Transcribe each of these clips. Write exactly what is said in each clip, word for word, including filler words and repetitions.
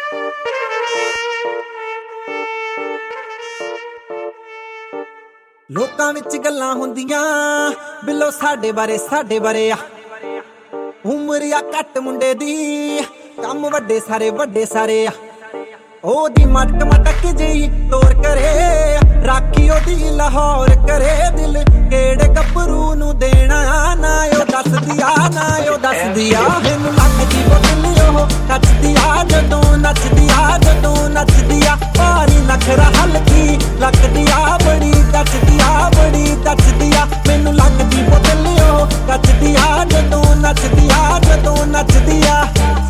ਲੋਕਾਂ ਵਿੱਚ ਗੱਲਾਂ ਹੁੰਦੀਆਂ ਬਿੱਲੋ ਸਾਡੇ ਬਾਰੇ ਸਾਡੇ ਬਾਰੇ ਆ ਉਮਰ ਆ ਘੱਟ ਮੁੰਡੇ ਦੀ ਕੰਮ ਵੱਡੇ ਸਾਰੇ ਵੱਡੇ ਸਾਰੇ ਆ ਉਹਦੀ ਮਟਕ ਮਟਕ ਜਿਹੀ ਤੋਰ ਕਰੇ ਰਾਖੀ ਉਹਦੀ ਲਾਹੌਰ ਕਰੇ ਦਿਲ ਕਿਹੜੇ ਗੱਭਰੂ ਨੂੰ ਦੇਣਾ ਨਾ ਉਹ ਦੱਸਦੀ ਆ ਨਾ ਉਹ ਦੱਸਦੀ ਆ ਮੈਨੂੰ ਲੱਗਦੀ ਬੋਤਲ ਉਹ ਨੱਚਦੀ ਆ ਜਦੋਂ ਨੱਚਦੀ ਆ ਜਦੋਂ ਨੱਚਦੀ ਆ ਭਾਰੀ ਨਖਰਾ ਹਲਕੀ ਲੱਗਦੀ ਆ ਬੜੀ ਦੱਸਦੀ ਆ ਬੜੀ ਦੱਸਦੀ ਆ ਮੈਨੂੰ ਲੱਗਦੀ ਬੋਤਲ ਉਹ ਨੱਚਦੀ ਆ ਜਦੋਂ ਨੱਚਦੀ ਆ ਜਦੋਂ ਨੱਚਦੀ ਆ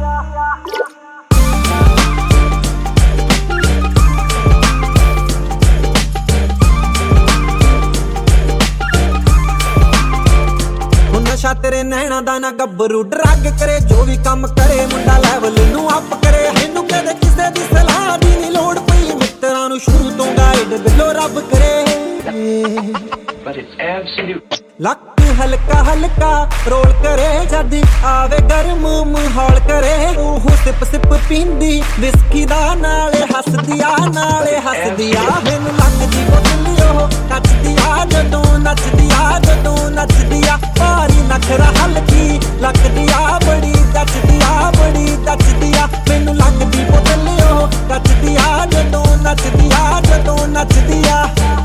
ਨਸ਼ਾ ਤੇਰੇ ਨੈਣਾ ਦਾ ਨਾ ਗੱਭਰੂ ਡਰੱਗ ਕਰੇ ਜੋ ਵੀ ਕੰਮ ਕਰੇ ਮੁੰਡਾ ਲੈਵਲ ਨੂੰ ਅਪ ਕਰੇ ਇਹਨੂੰ ਕਦੇ ਕਿਸੇ ਦੀ ਸਲਾਹ ਦੀ ਨਹੀਂ ਲੋੜ ਪਈ ਮਿੱਤਰਾਂ ਨੂੰ ਸ਼ੁਰੂ ਤੋਂ ਗਾਈਡ ਬਿੱਲੋ ਰੱਬ ਕਰੇ But it's absolute ਲੱਕ ਹਲਕਾ ਹਲਕਾ ਰੋਲ ਕਰੇ ਜਦ ਆਵੇ ਗਰਮ ਮਾਹੌਲ ਕਰੇ ਉਹ ਸਿਪ ਸਿਪ ਪੀਂਦੀ ਵਿਸਕੀ ਦਾ ਨਾਲੇ ਹੱਸਦੀ ਆ ਨਾਲੇ ਹੱਸਦੀ ਆ ਮੈਨੂੰ ਲੱਗਦੀ ਬੋਤਲ ਉਹ ਨੱਚਦੀ ਆ ਜਦੋਂ ਨੱਚਦੀ ਆ ਜਦੋਂ ਨੱਚਦੀ ਆ ਭਾਰੀ ਨਖਰਾ ਹਲਕੀ ਲੱਗਦੀ ਆ ਬੜੀ ਦੱਸਦੀ ਆ ਬੜੀ ਦੱਸਦੀ ਆ ਮੈਨੂੰ ਲੱਗਦੀ ਬੋਤਲ ਉਹ ਨੱਚਦੀ ਆ ਜਦੋਂ ਨੱਚਦੀ ਆ ਜਦੋਂ ਨੱਚਦੀ ਆ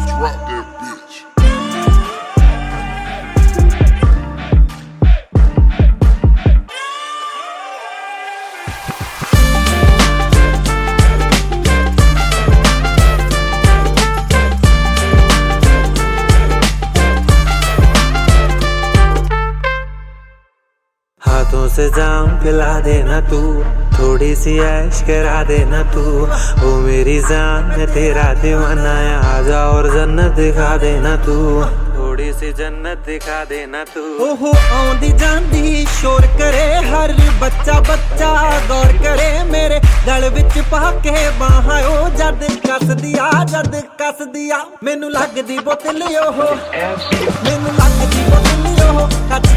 हाथों से जाम पिला देना तू थोड़ी सी ऐश करा देना तू ओ मेरी जान मैं तेरा दीवाना है आजा और जन्नत दिखा देना तू थोड़ी सी जन्नत दिखा देना तू ओहो आंदी जांदी शोर करे हर बच्चा बच्चा गौर करे मेरे गल विच पाके बाहां ओ जद कसदी आ जद कसदी आ मैनू लगदी बोतल ओहो मैनू लगदी बोतल ओहो